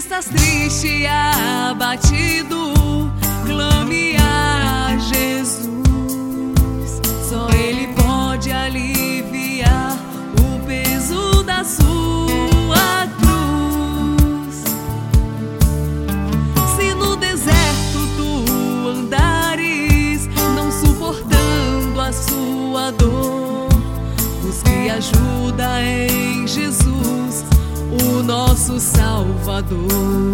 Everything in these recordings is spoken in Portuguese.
estás triste e abatido, clame a Jesus. Só Ele pode aliviar o peso da sua cruz. Se no deserto tu andares, não suportando a sua dor, busque ajuda em Jesus, o nosso Salvador.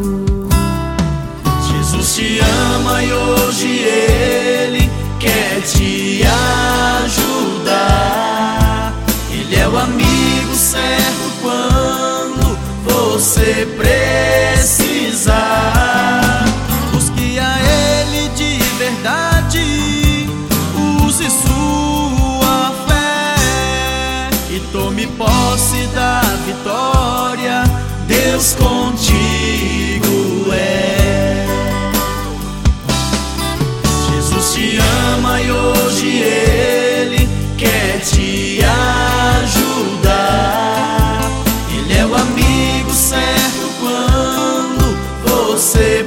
Jesus te ama e hoje Ele quer te ajudar. Ele é o amigo certo quando você precisar. Busque a Ele de verdade, use sua fé e tome posse da vitória. Deus contigo é. Jesus te ama e hoje Ele quer te ajudar. Ele é o amigo certo quando você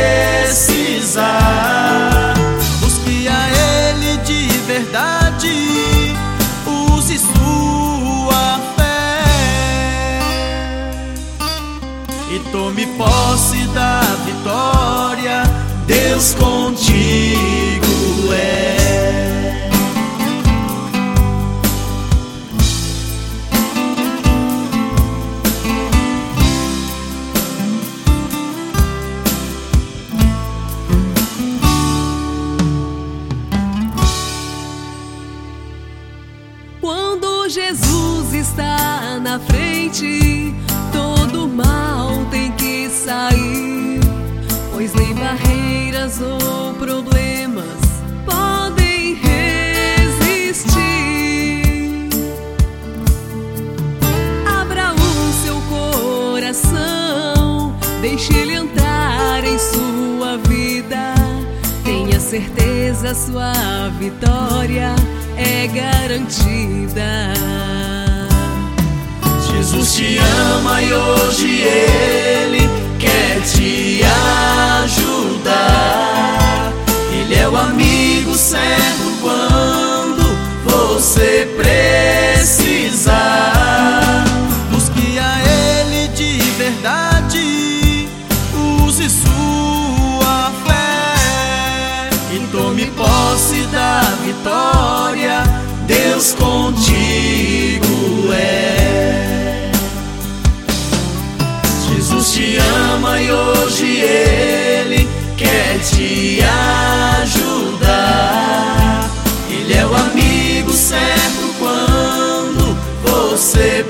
precisar. Busque a Ele de verdade, use sua fé e tome posse da vitória. Deus contigo é. Quando Jesus está na frente, todo mal tem que sair, pois nem barreiras ou problemas podem resistir. Abra o seu coração, deixe Ele entrar em sua vida. Tenha certeza, sua vitória é garantida. Jesus te ama e hoje Ele quer te ajudar. Ele é o amigo certo quando você precisar. Busque a Ele de verdade, use sua fé e tome posse da vitória. Deus contigo é. Jesus te ama e hoje Ele quer te ajudar. Ele é o amigo certo quando você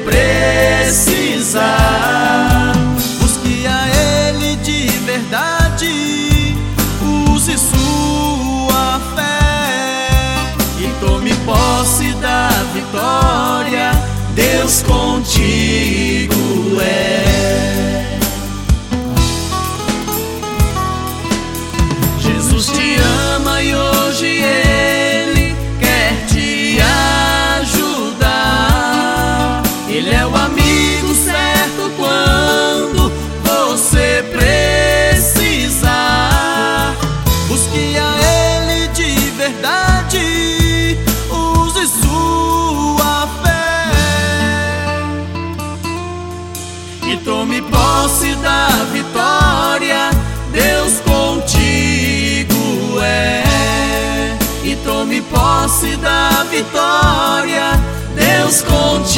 precisar. Busque a Ele de verdade, use sua fé e tome posse da vitória. Deus contigo é. Jesus te ama e hoje Ele quer te ajudar. Ele é o amigo certo quando você precisar. Busque a Ele de verdade, use sua fé e tome posse da vitória. Deus contigo é. E tome posse da vitória. Deus contigo